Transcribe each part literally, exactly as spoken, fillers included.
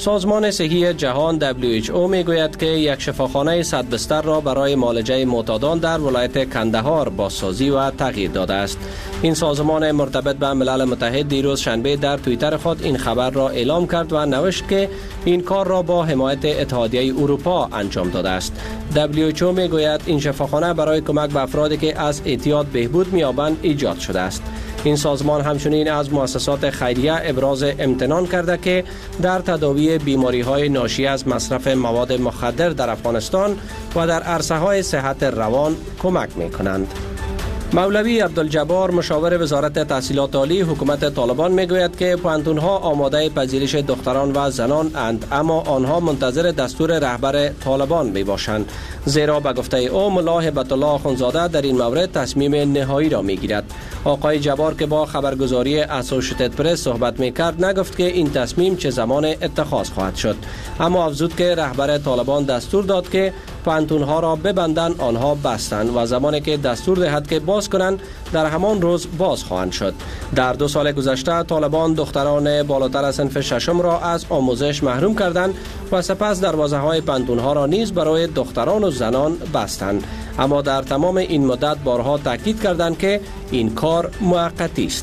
سازمان صحی جهان دبلیو اچ او می گوید که یک شفاخانه صد بستر را برای معالجه معتادان در ولایت کندهار بازسازی و تغییر داده است. این سازمان مرتبط به ملل متحد دیروز شنبه در توییتر خود این خبر را اعلام کرد و نوشت که این کار را با حمایت اتحادیه اروپا انجام داده است. دبلیو اچ او می گوید این شفاخانه برای کمک به افرادی که از اعتیاد بهبود می‌یابند ایجاد شده است. این سازمان همچنین از مؤسسات خیریه ابراز امتنان کرده که در تداوی بیماری‌های ناشی از مصرف مواد مخدر در افغانستان و در عرصه‌های صحت روان کمک می‌کنند. مولوی عبدالجبار مشاور وزارت تحصیلات عالی حکومت طالبان میگوید که پوهنتون‌ها آماده پذیرش دختران و زنان اند، اما آنها منتظر دستور رهبر طالبان میباشند، زیرا به گفته او ملا هبت الله اخوندزاده در این مورد تصمیم نهایی را میگیرد. آقای جبار که با خبرگزاری اسوشیتد پرس صحبت میکرد نگفت که این تصمیم چه زمان اتخاذ خواهد شد، اما افزود که رهبر طالبان دستور داد که پوهنتون‌ها را ببندند، آنها بستند و زمانی که دستور دهد که باز کنند در همان روز باز خواهند شد. در دو سال گذشته طالبان دختران بالاتر از صنف ششم را از آموزش محروم کردند و سپس دروازه‌های پوهنتون‌ها را نیز برای دختران و زنان بستند، اما در تمام این مدت بارها تاکید کردند که این کار موقتی است.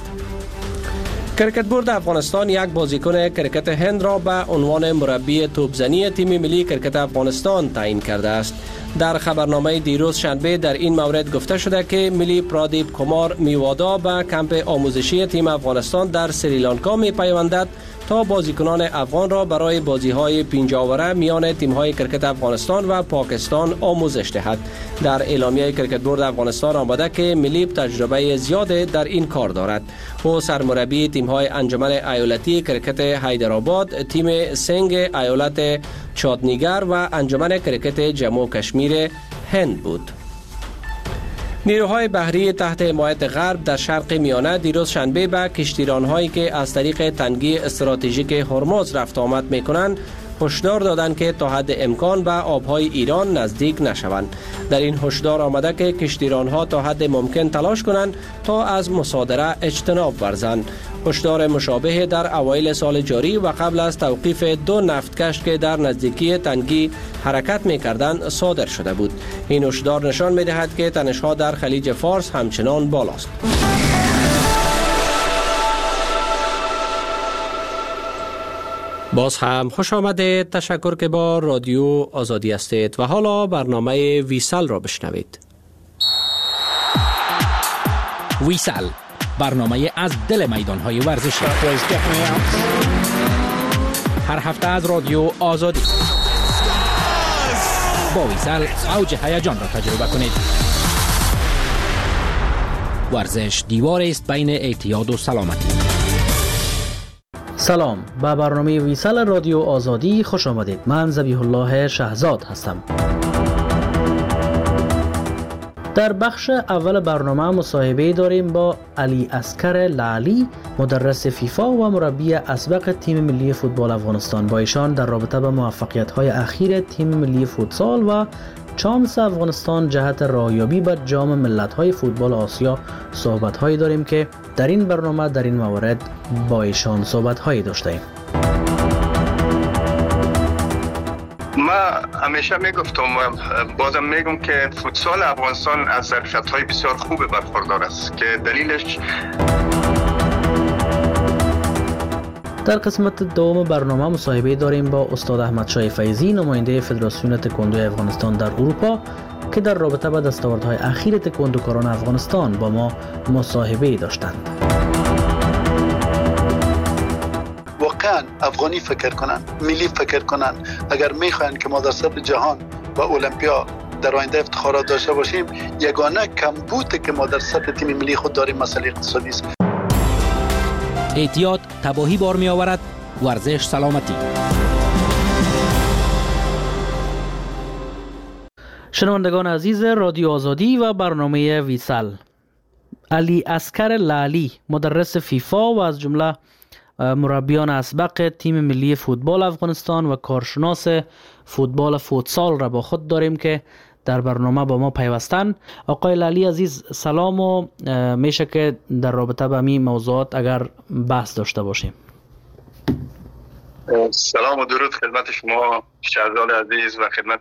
کرکت بورد افغانستان یک بازیکن کرکت هند را به عنوان مربی توپزنی تیم ملی کرکت افغانستان تعیین کرده است. در خبرنامه دیروز شنبه در این مورد گفته شده که ملی پرادیپ کمار میوادا به کمپ آموزشی تیم افغانستان در سریلانکا می پیوندد تا بازیکنان افغان را برای بازی‌های پنجاوره میان تیم‌های کرکت افغانستان و پاکستان آموزش دهد. در اعلامیه کرکت بورد افغانستان آمده که ملی تجربه زیاد در این کار دارد. او سرمربی تیم‌های انجمن ایالتی کرکت حیدرآباد، تیم سنگ ایالت چادنیگر و انجمن کرکت جموں و کشمیر هند بود. نیروهای بحری تحت حمایت غرب در شرق میانه دیروز شنبه به کشتیران‌هایی که از طریق تنگی استراتژیک هرمز رفت آمد می‌کنند هشدار دادند که تا حد امکان به آبهای ایران نزدیک نشوند. در این هشدار آمده که کشتیران‌ها تا حد ممکن تلاش کنند تا از مصادره اجتناب ورزند. هشدار مشابه در اوایل سال جاری و قبل از توقیف دو نفتکش که در نزدیکی تنگی حرکت می‌کردند صادر شده بود. این هشدار نشان می‌دهد که تنش‌ها در خلیج فارس همچنان بالاست. باز هم خوش آمده، تشکر که با رادیو آزادی هستید و حالا برنامه ویسل را بشنوید. ویسل، برنامه از دل میدان‌های ورزشی، هر هفته از رادیو آزادی. با ویسل اوج هیجان را تجربه کنید. ورزش دیوار است بین اعتیاد و سلامتی. سلام، به برنامه ویسل رادیو آزادی خوش آمدید. من ذبیح الله شهزاد هستم. در بخش اول برنامه مصاحبه داریم با علی اصغر لعلی، مدرس فیفا و مربی اسبق تیم ملی فوتبال افغانستان. با ایشان در رابطه با موفقیت‌های اخیر تیم ملی فوتسال و چانس افغانستان جهت راهیابی به جام ملت‌های فوتبال آسیا صحبت‌هایی داریم که در این برنامه در این مورد با ایشان صحبت‌هایی داشتیم. ما همیشه میگفتم و بازم میگم که فوتسال افغانستان از ظرفیت‌های بسیار خوب برخوردار است که دلیلش در قسمت دوم برنامه مصاحبه داریم با استاد احمد شاه فیضی، نماینده فدراسیون تکواندو افغانستان در اروپا که در رابطه با دستاوردهای اخیر تکواندوکاران افغانستان با ما مصاحبه داشتند. واقعا افغانی فکر کنن، ملی فکر کنن. اگر میخواین که ما در سطح جهان و المپیا در آینده افتخارات داشته باشیم، یگانه کمبودی که ما در سطح تیم ملی خود داریم مسئله اقتصادی است. اعتیاد تباهی بار می آورد، ورزش سلامتی. شنوندگان عزیز رادیو آزادی و برنامه ویسل، علی اصغر لعلی، مدرس فیفا و از جمله مربیان اسبق تیم ملی فوتبال افغانستان و کارشناس فوتبال فوتسال را با خود داریم که در برنامه با ما پیوستن. آقای لعلی عزیز سلام و میشه که در رابطه با این موضوعات اگر بحث داشته باشیم. سلام و درود خدمت شما شهردار عزیز و خدمت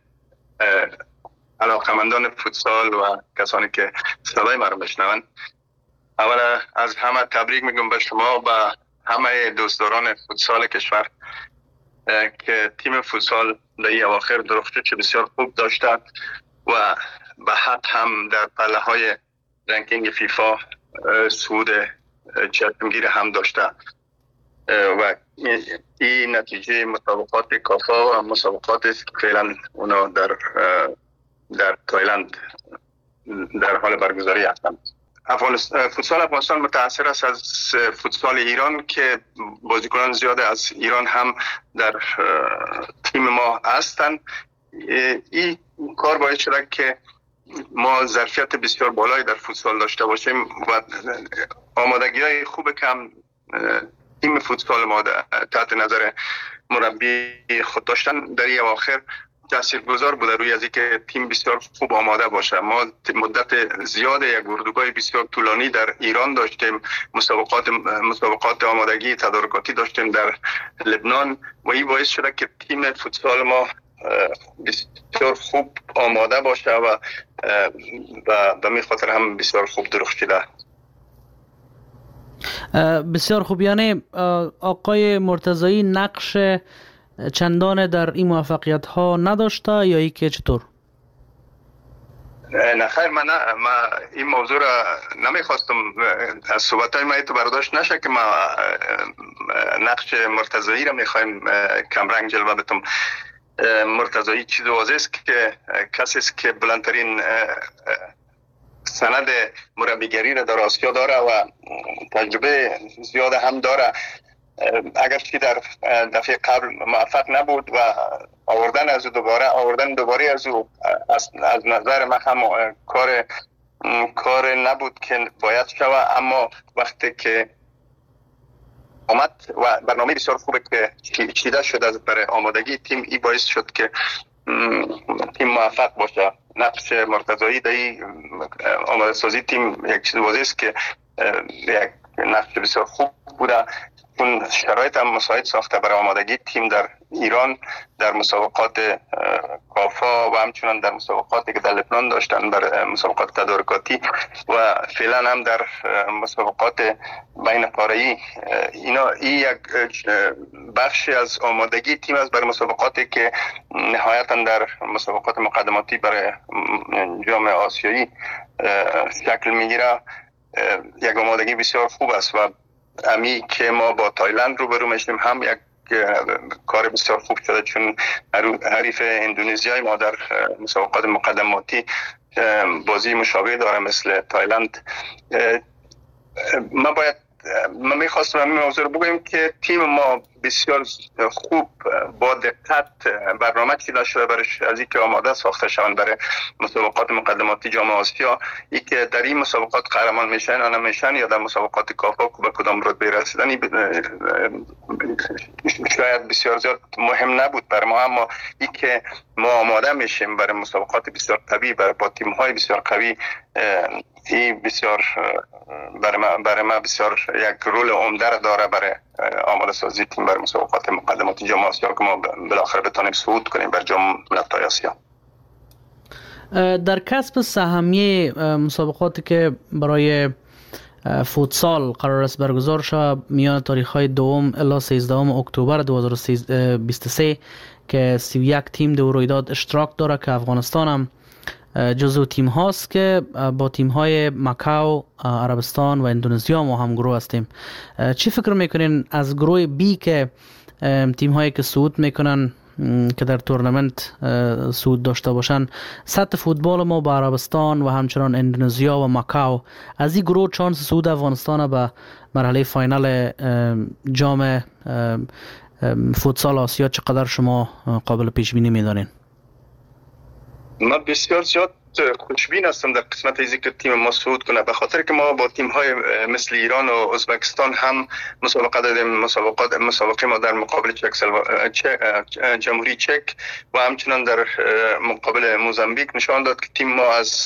علاقمندان فوتسال و کسانی که صدای ما رو بشنوند. اولا از همه تبریک میگم به شما و همه دوستداران فوتسال کشور که تیم فوتسال در این اواخر درخشش بسیار خوب داشته و به حق هم در پله های رنکینگ فیفا صعود چشمگیر هم داشته و این نتیجه مسابقات کافا و مسابقات است که فعلا اونا در در تایلند در حال برگزاری هستند. افغانستان فوتسال افغانستان متاثر است از فوتسال ایران که بازیکنان زیاد از ایران هم در تیم ما هستند. این کار باعث شده که ما ظرفیت بسیار بالایی در فوتسال داشته باشیم و آمادگی‌های خوب کم تیم فوتسال ما تحت نظر مربی خود داشتن در این اواخر تاثیرگذار بوده روی از اینکه تیم بسیار خوب آماده باشه. ما مدت زیاد یک اردوگاه بسیار طولانی در ایران داشتیم، مسابقات مسابقات آمادگی تدارکاتی داشتیم در لبنان و این باعث شده که تیم فوتسال ما بسیار خوب آماده باشه و به می خاطر هم بسیار خوب درخشیده. بسیار خوب. یعنی آقای مرتضایی نقش چندان در این موفقیت ها نداشته یا ای که چطور؟ نه خیر، من نه ما این موضوع را نمیخواستم از صحبت های ما تو برداشت نشه که ما نقش مرتضایی را میخوایم کمرنگ جلوه بتم. مرتضایی چیز واضح است که کسی است که بلندترین سند مربیگری را در آسیا داره و تجربه زیاد هم داره. اگرچه در دفعه قبل موفق نبود و آوردن از دوباره آوردن دوباره از او از, از نظر من هم کار کار نبود که باید شود، اما وقتی که آمد و برنامه بسیار خوبه که چیده شده برای آمادگی تیم، ای باعث شد که تیم موفق باشه. نقش مرتضایی در آماده سازی تیم یک چیز واضح است که یک نقش بسیار خوب بوده. اون شرایط هم مساعد ساخته برای آمادگی تیم در ایران در مسابقات کافا و همچنان در مسابقاتی که در لبنان داشتن برای مسابقات تدارکاتی و فعلا هم در مسابقات بین قاره‌ای. اینا این یک بخشی از آمادگی تیم است برای مسابقاتی که نهایتا در مسابقات مقدماتی برای جام آسیایی شکل میگیره. یک آمادگی بسیار خوب است و امی که ما با تایلند روبرو میشیم هم یک کار بسیار خوب شده، چون حریف اندونزیای ما در مسابقات مقدماتی بازی مشابه داره مثل تایلند. ما باید ما میخواستم همین موضوع رو بگویم که تیم ما بسیار خوب با دقت برنامه چیده شده برش از اینکه آماده ساخته شوند برای مسابقات مقدماتی جام آسیا. ای که در این مسابقات قهرمان میشن یا نمیشن یا در مسابقات کافا به کدام رتبه رسیدن شاید بسیار زیاد مهم نبود بر ما، اما ای که ما آماده میشیم برای مسابقات بسیار قوی برای با تیم های بسیار قوی، این بسیار برای ما برای ما بسیار یک رول عمده داره برای آماده سازی تیم برای مسابقات مقدماتی جام آسیا که ما بالاخره بتونیم صعود کنیم بر جام ملت‌های آسیا. در کسب سهمیه مسابقاتی که برای فوتسال قرار است برگزار شود میان تاریخ‌های دوم الی سیزدهم اکتبر دو هزار و بیست و سه که سی و یک تیم در رویداد اشتراک داره که افغانستان هم جزو تیم هاست که با تیم های ماکاو، عربستان و اندونزیا ما هم گروه هستیم. چی فکر میکنین از گروه بی که تیم هایی که صعود میکنن که در تورنمنت صعود داشته باشن، سطح فوتبال ما با عربستان و همچنان اندونزیا و ماکاو، از این گروه چانس صعود افغانستان به مرحله فاینال جام فوتسال آسیا چقدر شما قابل پیش بینی میدانین؟ من بسیار زیاد خوشبین هستم در قسمت ازی که تیم ما صعود کنه، به خاطر که ما با تیم های مثل ایران و ازبکستان هم مسابقه دادیم. مسابقات مسابقه ما در مقابل چک جمهوری چک و همچنان در مقابل موزامبیک نشان داد که تیم ما از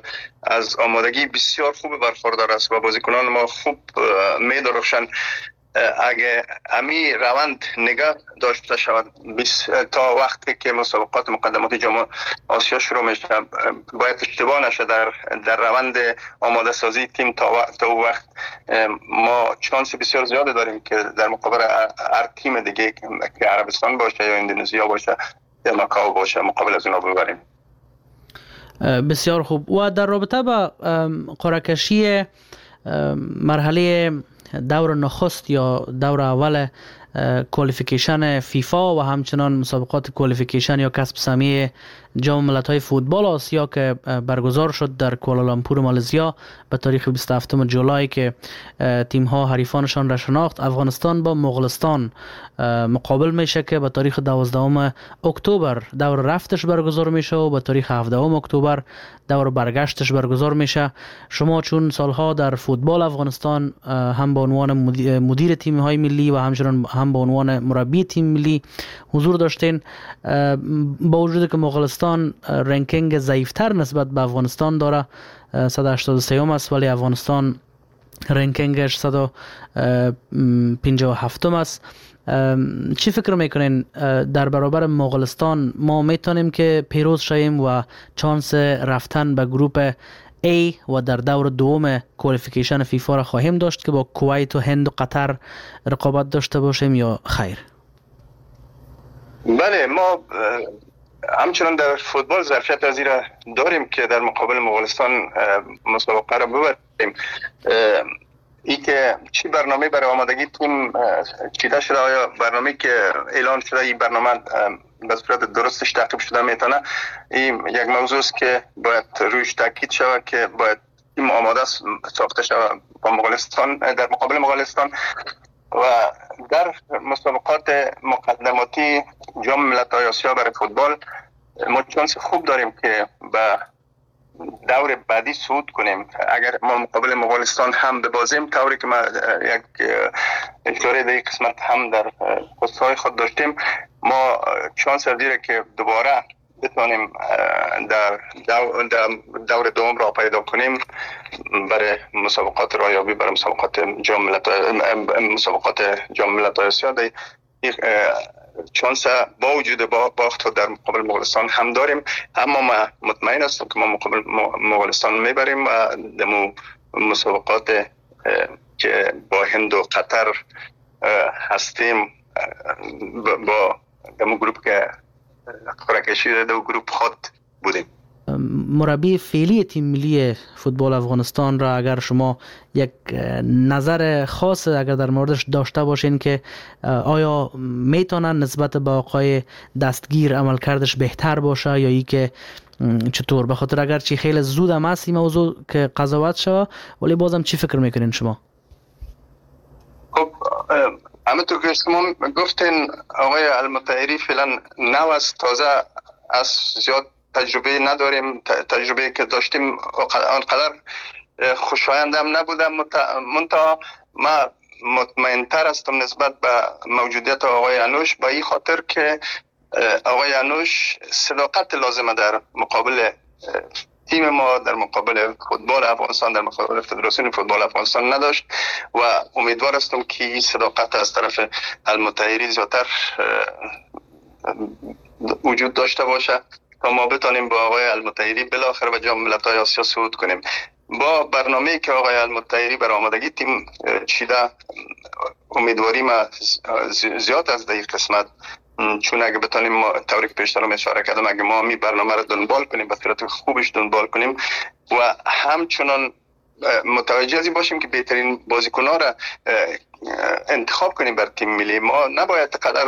از آمادگی بسیار خوب برخوردار است و بازیکنان ما خوب می درخشند. اگه امی روند نگاه داشته شود تا وقتی که مسابقات مقدماتی جام آسیا شروع میشه، باید اشتباه نشه در در روند آماده سازی تیم تا وقت تا وقت ما چانس بسیار زیاده داریم که در مقابل هر تیم دیگه که عربستان باشه یا اندونزیا باشه یا ماکائو باشه مقابل از اونها ببریم. بسیار خوب. و در رابطه با قرعه کشی مرحله دور نخست یا دور اول کوالیفیکیشن فیفا و همچنان مسابقات کوالیفیکیشن یا کسب سهمیه جام ملت‌های فوتبال آسیا که برگزار شد در کوالالامپور مالزیا به تاریخ بیست و هفتم جولای که تیم‌ها حریفانشان را شناخت. افغانستان با مغولستان مقابل میشه که به تاریخ دوازدهم اکتبر دور رفتش برگزار میشه و به تاریخ هفدهم اکتبر دور برگشتش برگزار میشه. شما چون سالها در فوتبال افغانستان هم به عنوان مدیر تیم‌های ملی و همچنان هم به عنوان مربی تیم ملی حضور داشتین، با وجود که مغولستان رنکینگ ضعیفتر نسبت به افغانستان داره، صد و هشتاد و سه است، ولی افغانستان رنکینگش صد و پنجاه و هفت است. چی فکر میکنین در برابر مغولستان ما میتونیم که پیروز شویم و چانس رفتن به گروپ A و در دور دوم کوالیفیکیشن فیفا را خواهیم داشت که با کویت و هند و قطر رقابت داشته باشیم یا خیر؟ بله، ما همچنان در فوتبال ظرفیت از این را داریم که در مقابل مغولستان مسابقه را ببریم. ای که چی برنامه برای آمادگی تیم چیده شده، آیا برنامه که اعلان شده این برنامه به صورت درستش تعقیب شده میتونه، این یک موضوع است که باید رویش تاکید شود که باید تیم آماده ساخته شود با مغولستان در مقابل مغولستان. و در مسابقات مقدماتی جام ملت‌های آسیا برای فوتبال ما چانس خوب داریم که به دور بعدی صعود کنیم. اگر ما مقابل مغولستان هم ببازیم، طوری که ما یک اشاره در قسمت هم در پست‌های خود داشتیم، ما چانس دیره که دوباره بتونیم در دور دوم را پیدا کنیم برای مسابقات رایابی، برای مسابقات جام ملت‌های مسابقات جام ملت‌های آسیا. چانس با وجود باخت در مقابل مغولستان هم داریم، اما ما مطمئن هستم که ما مقابل مغولستان میبریم و دمو مسابقات که با هند و قطر هستیم با دمو گروپ که قرعه کشی دو گروپ خود بودیم. مربی فعلی تیم ملی فوتبال افغانستان را اگر شما یک نظر خاص اگر در موردش داشته باشین که آیا میتونن نسبت به آقای دستگیر عمل کردش بهتر باشه یا ای که چطور؟ به خاطر اگرچه خیلی زود هم هست این موضوع که قضاوت شوه، ولی بازم چی فکر میکنین شما؟ خب همونطور که شما گفتین آقای المطهری فعلا نو است، تازه از زیاد تجربه نداریم. تجربه که داشتیم آنقدر خوشایند هم نبودم. منتها ما مطمئن تر هستم نسبت به موجودیت آقای انوش، به این خاطر که آقای انوش صداقت لازمه در مقابل تیم ما، در مقابل فوتبال افغانستان، در مقابل فدراسیون فوتبال افغانستان نداشت و امیدوار هستم که این صداقت از طرف المطهری زیادتر وجود داشته باشه تا ما بتانیم با آقای المطهری بالاخره به جام ملت‌های آسیا صعود کنیم. با برنامه‌ای که آقای المطهری برای آمادگی تیم چیده، امیدواریم زیاد از در قسمت، چون اگه بتانیم ما طوری که پیشتر اشاره کردم، اگه ما می برنامه رو دنبال کنیم، به صورت خوبش دنبال کنیم و همچنان متوجه از این باشیم که بهترین بازیکن‌ها را انتخاب کنیم بر تیم ملی، ما نباید قدر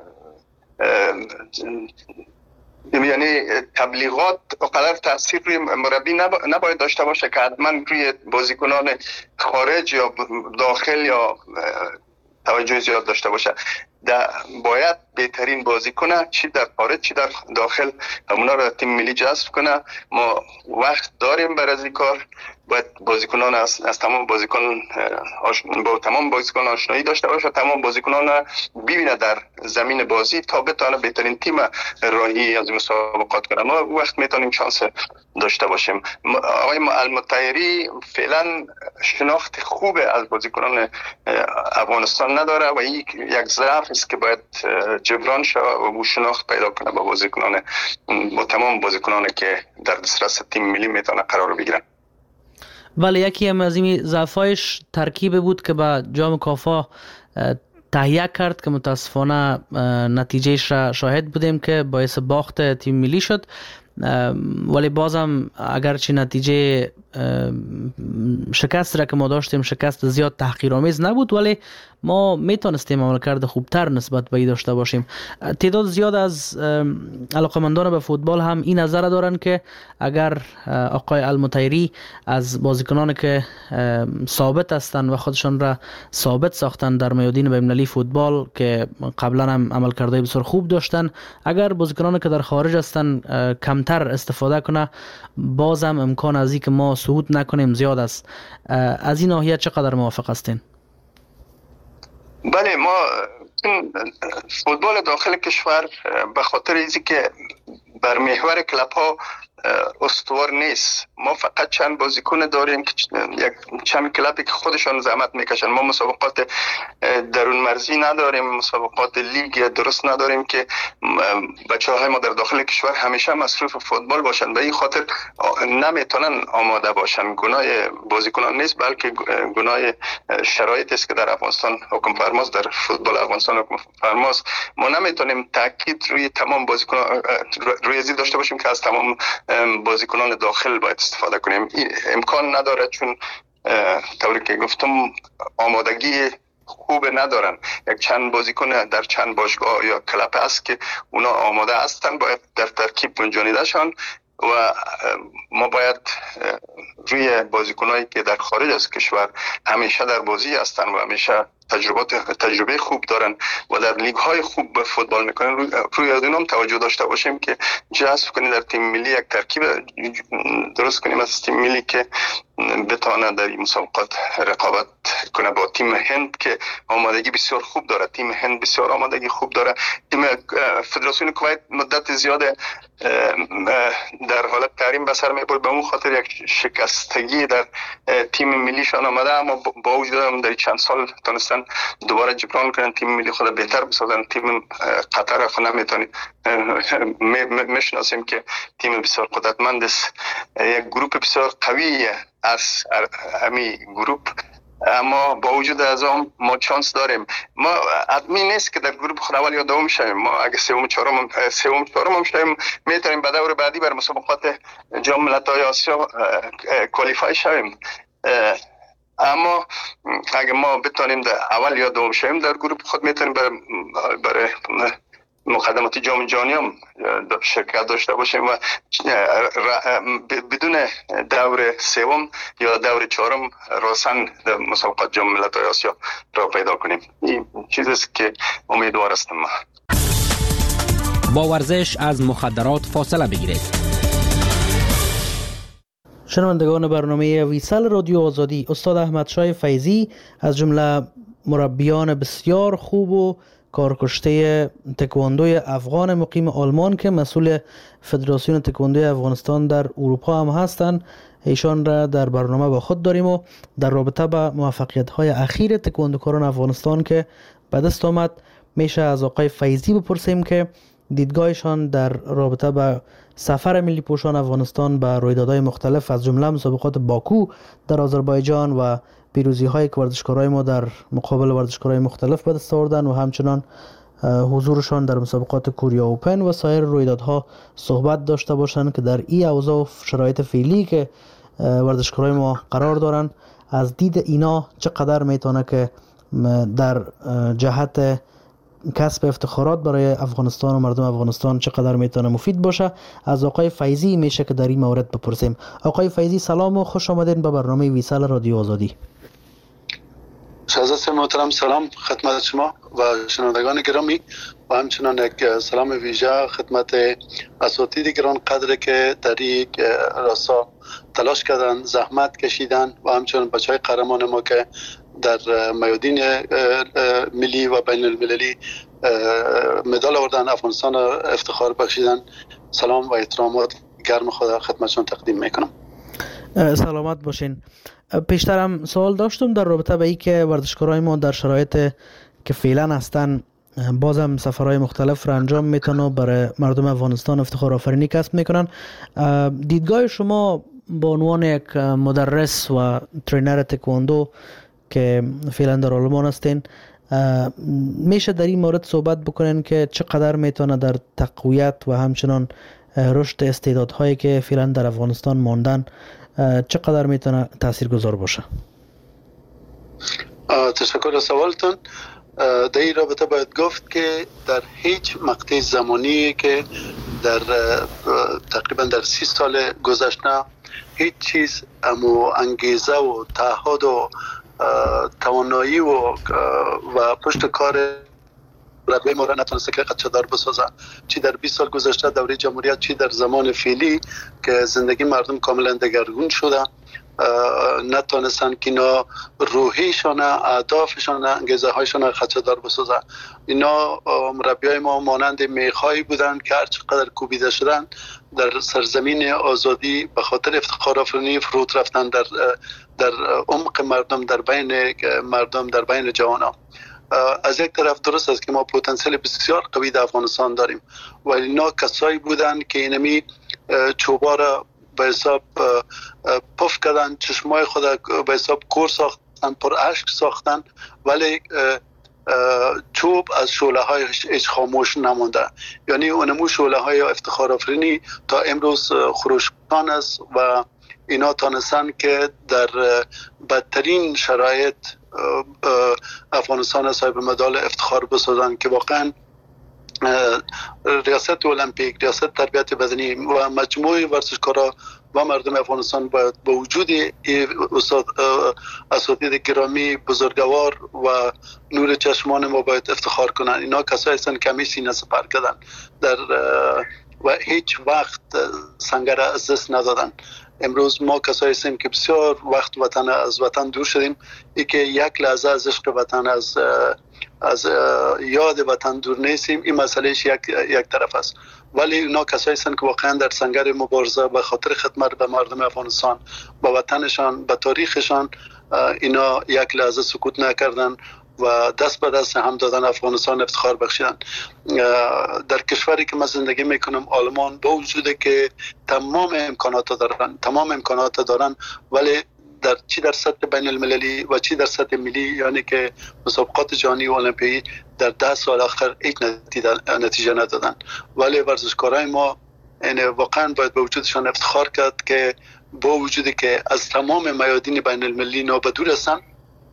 یعنی تبلیغات اقدر تاثیر روی مربی نباید داشته باشه که حتما روی بازیکنان خارج یا داخل یا توجه زیاد داشته باشه. باید بهترین بازیکن چی در خارج چی در داخل اونا را تیم ملی جذب کنه. ما وقت داریم برای این کار. باید بازیکنان از, از تمام بازیکن آش... با تمام بازیکن آشنایی داشته باشه، تمام بازیکنان ببینه در زمین بازی تا بتونه بهترین تیم راهی از مسابقات کنه. ما وقت میتونیم شانس داشته باشیم. آقای المطیری فعلا شناخت خوب از بازیکنان افغانستان نداره و این یک ضعف است که باید جبران شه و او شناخت پیدا کنه با بازیکنان با تمام بازیکنان که در دسترس تیم ملی میتونه قرار بگیرن. ولی یکی هم از این ضعفایش ترکیب بود که با جام کافا تهیه کرد که متاسفانه نتیجهش را شاهد بودیم که باعث باخت تیم ملی شد. ولی بازم اگرچه نتیجه شکست را که ما داشتیم شکست زیاد تحقیرآمیز نبود، ولی ما میتونستیم عملکرد خوبتر نسبت به این داشته باشیم. تعداد زیاد از علاقمندان به فوتبال هم این نظر دارن که اگر آقای المطیری از بازیکنان که ثابت هستند و خودشان را ثابت ساختن در میادین بین‌المللی فوتبال که قبلا هم عملکردهای بسیار خوب داشتن، اگر بازیکنان که در خارج هستند کمتر استفاده کنه، بازم امکان از این که ما صعود نکنیم زیاد است. از این ناحیه چقدر موافق هستین؟ بله، ما فوتبال داخل کشور به خاطر اینکه که بر محور کلاب ها استوار نیست. ما فقط چند بازیکن داریم که یک چند کلابی که خودشان زحمت میکشن. ما مسابقات درون مرزی نداریم، مسابقات لیگ درست نداریم که بچه‌های ما در داخل کشور همیشه مصروف فوتبال باشن. به این خاطر نمیتونن آماده باشن. گناه بازیکنان نیست، بلکه گناه شرایطی است که در افغانستان حکم فرماست، در فوتبال افغانستان حکم فرماست. ما نمیتونیم تاکید روی تمام بازیکنان روی ازی داشته باشیم که از تمام بازیکنان داخل باید استفاده کنیم. امکان نداره، چون طوری که گفتم آمادگی خوب ندارن. یک چند بازیکن در چند باشگاه یا کلاب هست که اونا آماده هستن، باید در ترکیب گنجانیده شن و ما باید روی بازیکنایی که در خارج از کشور همیشه در بازی هستن و همیشه تجربات تجربه خوب دارن و در لیگ های خوب فوتبال میکنن، روی روی اونم توجه داشته باشیم که جذب کنیم در تیم ملی، یک ترکیب درست کنیم از تیم ملی که بتونه در این مسابقات رقابت کنه با تیم هند که آمادگی بسیار خوب داره. تیم هند بسیار آمادگی خوب داره. تیم فدراسیون کویت مدت زیاد در حالت تحریم به سر میبرد، به اون خاطر یک شکستگی در تیم ملیشان آمده، اما با وجود هم در چند سال تونستن دوباره جبران کنن، تیم ملی خود بهتر بسازن. تیم قطر خود نمیتونید میشناسیم که تیم بسیار قدرتمند است، یک گروه بسیار قوی از همین گروه، اما با وجود از آن ما چانس داریم. ما حتمی نیست که در گروه خود اول یا دوم شویم. ما اگه سوم چهارم سوم چهارم هم شویم میتونیم به دور بعدی بر مسابقات جام ملت‌های آسیا کوالیفای شویم. اما اگه ما بتونیم در اول یا دوم شویم در گروه خود میتونیم برای برای مقدمات جام جهانی هم شرکت داشته باشیم و بدون دور سوم یا دور چهارم راسن در مسابقات جام ملت‌های آسیا را پیدا کنیم. این چیزی است که امیدوار هستم. با ورزش از مخدرات فاصله بگیرید. شنوندگان برنامه ویسال رادیو آزادی، استاد احمدشاه فیضی از جمله مربیان بسیار خوب و کارکشته تکواندوی افغان مقیم آلمان که مسئول فدراسیون تکواندوی افغانستان در اروپا هم هستند، ایشان را در برنامه با خود داریم و در رابطه با موفقیت‌های اخیر تکواندوکاران افغانستان که به دست آمد میشه از آقای فیضی بپرسیم که دیدگاهشان در رابطه با سفر ملی پوشان افغانستان به رویدادهای مختلف از جمله مسابقات باکو در آذربایجان و پیروزی های که ورزشکارای ما در مقابل ورزشکارای مختلف به دست آوردن و همچنان حضورشان در مسابقات کوریا اوپن و سایر رویدادها صحبت داشته باشند که در این اوضاع و شرایط فعلی که ورزشکارای ما قرار دارن، از دید اینا چقدر میتونه که در جهت کسب افتخارات برای افغانستان و مردم افغانستان چقدر میتونه مفید باشه. از آقای فیضی میشه که در این مورد بپرسیم. آقای فیضی سلام و خوش آمدین به برنامه ویسال رادیو آزادی. شهزاد محترم، سلام خدمت شما و شنوندگان گرامی و همچنان یک سلام ویژه خدمت اساتید گران قدر که در این راستا تلاش کردن، زحمت کشیدن و همچنان بچهای قهرمان ما که در میادین ملی و بین المللی مدال آوردن، افغانستان افتخار بخشیدن. سلام و احترامات گرم خود خدمتشون تقدیم میکنم. سلامت باشین. پیشترم سوال داشتم در رابطه به این که ورزشکارای ما در شرایط که فعلا هستن بازم سفرهای مختلف را انجام میتونن و برای مردم افغانستان افتخار آفرینی کسب میکنن. دیدگاه شما به عنوان یک مدرس و ترینر تکواندو که فعلا در آلمان هستین، میشه در این مورد صحبت بکنین که چقدر میتونه در تقویت و همچنان رشد استعدادهایی که فعلا در افغانستان ماندن چقدر میتونه تاثیرگذار باشه؟ تشکر از سوالتون. در این رابطه باید گفت که در هیچ مقطع زمانی که در تقریبا در سی سال گذشته هیچ چیز امو انگیزه و تعهد و توانایی و و پشت کار رقبه ما را نتونسته که قدشه دار بسازه، چی در بیست سال گذشته دوره جمهوریت، چی در زمان فعلی که زندگی مردم کاملا دگرگون شده، نتونستن که اینا روحیشان، اهدافشان، انگیزه هایشان قدشه دار بسازه. اینا مربیای ما مانند میخایی بودن که هر چقدر کوبیده شدن در سرزمین آزادی به خاطر افتخار آفرینی فرود رفتن در در عمق مردم، در بین مردم، در بین جوانان. از یک طرف درست است که ما پتانسیل بسیار قوی در افغانستان داریم، ولی اینا کسایی بودن که اینمی چوبا را به حساب پف کردن، چشمای خود به حساب کور ساختن، پر اشک ساختن، ولی چوب از شعله هایش هیچ خاموش نمانده. یعنی اونمو شعله های افتخار آفرینی تا امروز خروشان است و اینا تانستن که در بدترین شرایط افغانستان صاحب مدال افتخار بسازن که واقعا ریاست المپیک، ریاست تربیت بدنی و مجموعه ورزشکارا و مردم افغانستان باید با وجود اساتید گرامی بزرگوار و نور چشمان ما باید افتخار کنن. اینا کسایی هستن که همیشه سینه سپر کردن در و هیچ وقت سنگر از دست ندادن. امروز ما کسایی هستیم که بسیار وقت وطن از وطن دور شدیم، ای که یک لحظه از عشق وطن، از از یاد وطن دور نیستیم. این مسئلهش یک یک طرف است، ولی اینا کسایی هستند که واقعا در سنگر مبارزه به خاطر خدمت به مردم افغانستان، به وطنشان، به تاریخشان، اینا یک لحظه سکوت نکردن و دست به دست هم دادن افغانستان افتخار بخشیدن. در کشوری که من زندگی میکنم آلمان، با وجود که تمام امکانات دارن تمام امکانات دارن ولی در چی در سطح بین المللی و چی در سطح ملی، یعنی که مسابقات جهانی و المپیایی در ده سال آخر هیچ نتیجه ندادن. ولی ورزشکارای ما یعنی واقعا باید به وجودشان افتخار کرد که با وجودی که از تمام میادین بین المللی نابدور هستن،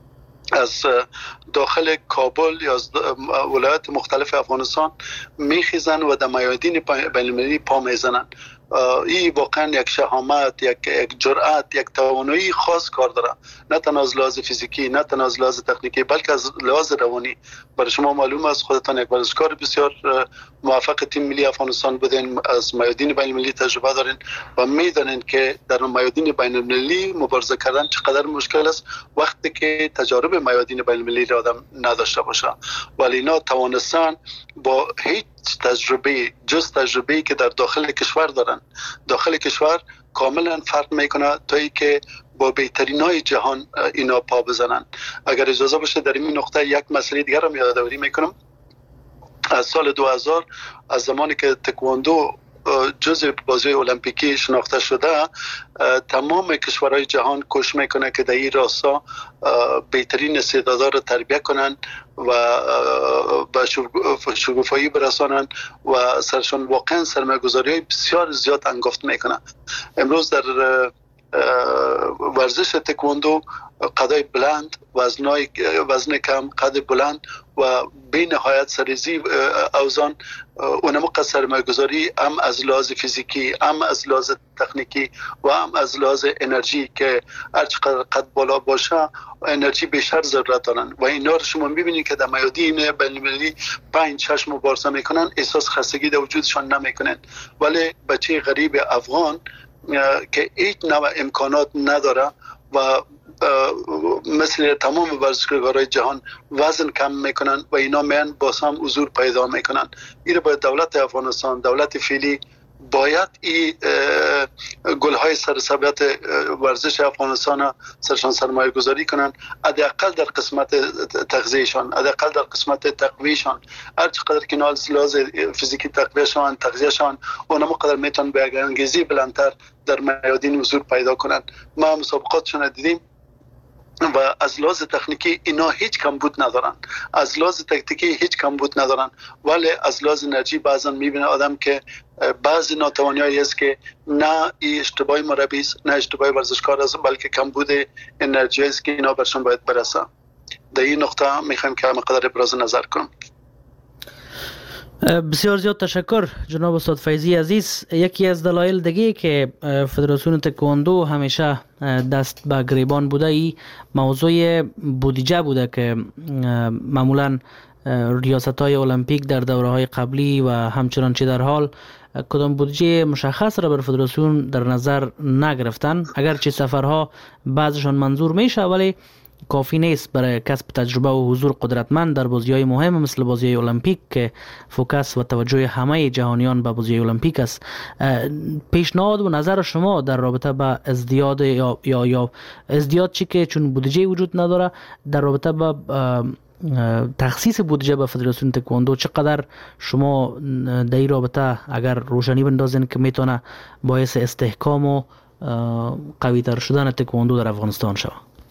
از داخل کابل یا از ولایات مختلف افغانستان میخیزن و در میادین بین المللی پا میزنن. این واقعا یک شهامت، یک یک جرأت، یک توانایی خاص کار داره، نه تنها از لحاظ فیزیکی، نه تنها از لحاظ تکنیکی، بلکه از لحاظ روانی. برای شما معلوم است، خودتان یک ورزشکار بسیار موفق تیم ملی افغانستان بودین، از میادین بین المللی تجربه دارین و میدونین که در میادین بین المللی مبارزه کردن چقدر مشکل است وقتی که تجارب میادین بین المللی را آدم نداشته باشه. ولی اینا توانستن با هیچ تجربه جز تجربه‌ای که در داخل کشور دارن، داخل کشور کاملا فرق میکنه تا ای که با بهترینای جهان اینا پا بزنن. اگر اجازه باشه در این نقطه یک مسئله دیگر رو یادآوری میکنم. از سال دو هزار، از زمانی که تکواندو جزء بازی المپیکی شناخته شده، تمام کشورهای جهان کوشش میکنه که در این راستا بهترین استعدادها رو تربیت کنن و به شکوفایی برسانن و سرشان واقعا سرمایه‌گذاری‌های بسیار زیاد انگفت میکنن. امروز در ورزش تکواندو قدای بلند، وزنای وزن کم، قد بلند و به نهایت سرزی اوزان اونم قصد سرمایه گذاری هم از لحاظ فیزیکی، هم از لحاظ تکنیکی و هم از لحاظ انرژی که هرچقدر قد بالا باشه انرژی بیشتر ضرورت دارن و اینا رو شما میبینید که در میادین بین‌المللی پنج شش مبارزه میکنن، احساس خستگی در وجودشان نمیکنن. ولی بچه غریب افغان که هیچ نوع امکانات نداره و مثل تمام ورزشکارهای جهان وزن کم میکنن و اینا میان باز هم حضور پیدا میکنن. این باید دولت افغانستان، دولت فعلی باید این گلهای سرسبیت ورزش افغانستان سرشان سرمایه گذاری کنن، حداقل در قسمت تغذیهشان، حداقل در قسمت تقویهشان، هر چقدر که ناز لحاظ فیزیکی تقویهشان، تغذیهشان اونم قدر میتون به انگیزی بلندتر در میادین حضور پیدا کنن. ما مسابقاتشون دیدیم و از لحاظ تکنیکی اینا هیچ کمبود ندارن، از لحاظ تکتیکی هیچ کمبود ندارن، ولی از لحاظ انرژی بعضا میبینه آدم که بعضی ناتوانیایی است که نه ای اشتباه مربی است نه اشتباه ورزشکار است، بلکه کمبود انرژی است که اینا برشون باید برسه. در این نقطه میخوایم که همه قدر ابراز نظر کنم. بسیار زیاد تشکر جناب استاد فیضی عزیز. یکی از دلایل دیگه که فدراسیون تکواندو همیشه دست به گریبان بوده ای موضوع بودجه بوده که معمولا ریاست‌های المپیک در دوره‌های قبلی و همچنان چه در حال کدام بودجه مشخص را بر فدراسیون در نظر نگرفتن، اگرچه سفرها بعضشان منظور میشه ولی کافی نیست برای کسب تجربه و حضور قدرتمند در بازی‌های مهم مثل بازی‌های المپیک که فوکس و توجه همه جهانیان به بازی‌های المپیک است. پیشنهاد و نظر شما در رابطه با ازدیاد یا یا یا ازدیاد چی که چون بودجه وجود نداره در رابطه با تخصیص بودجه به فدراسیون تکواندو چقدر شما در این رابطه اگر روشنی بندازین که میتونه باعث استحکام و قوی‌تر شدن تکواندو در افغانستان شود؟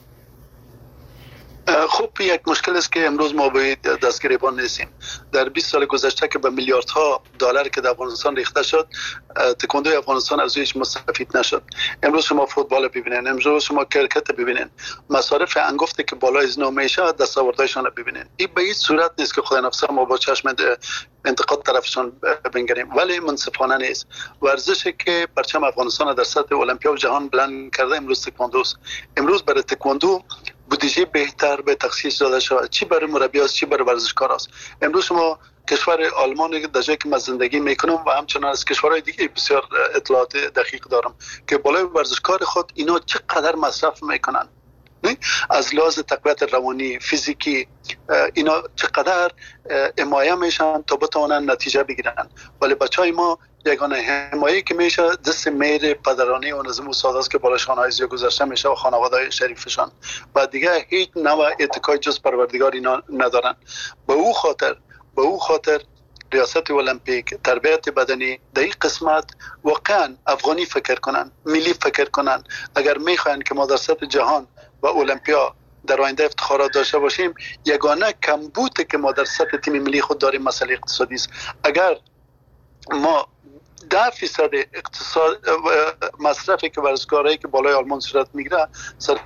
خب یک مشکل است که امروز ما باید دست گریبان نیستیم. در بیست سال گذشته که به میلیاردها دلار که در افغانستان ریخته شد تکواندوی افغانستان از هیچ مستفید نشد. امروز شما فوتبال ببینین، امروز شما کرکت ببینین، مصارف انگفتی که بالای از نو میشه دستاوردهایشان رو ببینین. این به هیچ صورت نیست که خدای نفسه ما با چشم انتقاد طرفشان بنگریم، ولی منصفانه نیست. ورزشی که پرچم افغانستان در سطح المپیا و جهان بلند کرده امروز تکواندوست. امروز برای تکواندو بودجه بهتر به تخصیص داده شود، چی برای مربی است چی برای ورزشکار است. امروز شما کشور آلمان در جایی که من زندگی میکنم و همچنان از کشورهای دیگه بسیار اطلاعات دقیق دارم که بالای ورزشکار خود اینا چقدر مصرف میکنن، از لحاظ تقویت روانی فیزیکی اینا چقدر حمایه میشن تا بتوانن نتیجه بگیرن. ولی بچهای ما یگانه حمایه که میشه دست میر پدرانه و نظم و ساده است که بالاشان های گذاشته میشه و خانواده شریفشان و دیگه هیچ نوع اتکای جز پروردگار اینا ندارن. به او خاطر به او خاطر ریاست المپیک تربیت بدنی در این قسمت واقعا افغانی فکر کنن، ملی فکر کنن. اگر میخواین که ما در سطح جهان و المپیا در آینده افتخارات داشته باشیم، یگانه کمبودی که ما در سطح تیم ملی خود داریم مسئله اقتصادی است. اگر ما ده فیصد اقتصاد مصرفی که ورزشکارایی که بالای آلمان صورت میگیره سر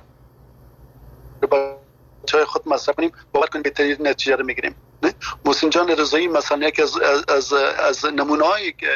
بچهای خود مصرف کنیم، باور کنیم بهترین نتیجه رو میگیریم. محسن جان رضایی مثلا یکی از از از نمونه‌هایی که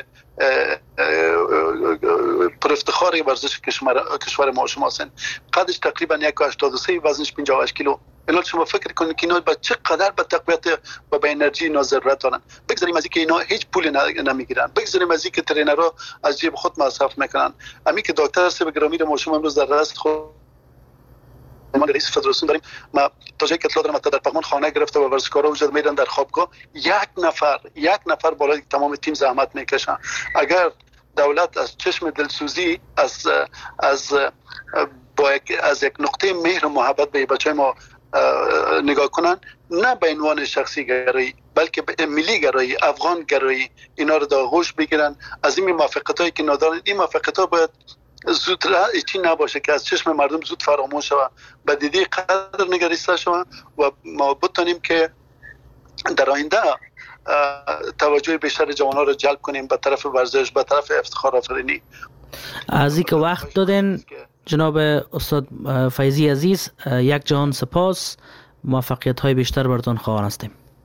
پر افتخار ورزش کشور کشور ما شما هستند. قدش تقریبا یک و هشتاد و سه، وزنش پنجاه و هشت کیلو. اینا شما فکر کنید که اینا با چقدر به تقویت و به انرژی اینا ضرورت دارن. بگذاریم از اینکه اینا هیچ پولی نمیگیرن، بگذاریم از اینکه ترینرها از جیب خود مصرف میکنن. همین که دکتر سه گرامی رو ما شما امروز در دست خود ما رئیس فدراسیون داریم. ما تا جایی که اطلاع دارم در پغمان خانه گرفته و ورزشکارا وجود میدن در خوابگاه، یک نفر یک نفر بالای تمام تیم زحمت میکشن. اگر دولت از چشم دلسوزی از از با یک از یک نقطه مهر و محبت به بچهای ما نگاه کنن، نه به عنوان شخصی گرایی بلکه به ملی گرایی، افغان گرایی اینا رو در آغوش بگیرن. از این موافقتایی که ندارن، این موافقت‌ها باید زود چی نباشه که از چشم مردم زود فراموش شود، به دیدی قدر نگریسته شود و ما بتونیم که در آینده توجه بیشتر جوان‌ها رو جلب کنیم به طرف ورزش، به طرف افتخار آفرینی. از اینکه وقت دادن جناب استاد فیضی عزیز، یک جهان سپاس، موفقیت های بیشتر براتون خواهان هستیم.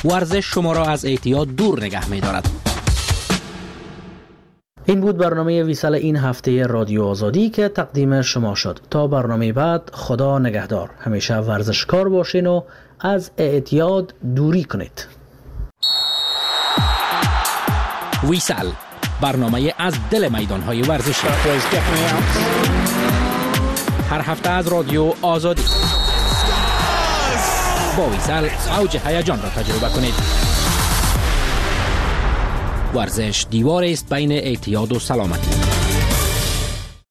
ورزش شما را از اعتیاد دور نگه می دارد. این بود برنامه ویسال این هفته رادیو آزادی که تقدیم شما شد. تا برنامه بعد، خدا نگهدار. همیشه ورزشکار باشین و از اعتیاد دوری کنید. ویسال، برنامه از دل میدان‌های ورزشی. هر هفته از رادیو آزادی. با ویسال اوج هیجان را تجربه کنید. ورزش دیواری است بین اعتیاد و سلامتی.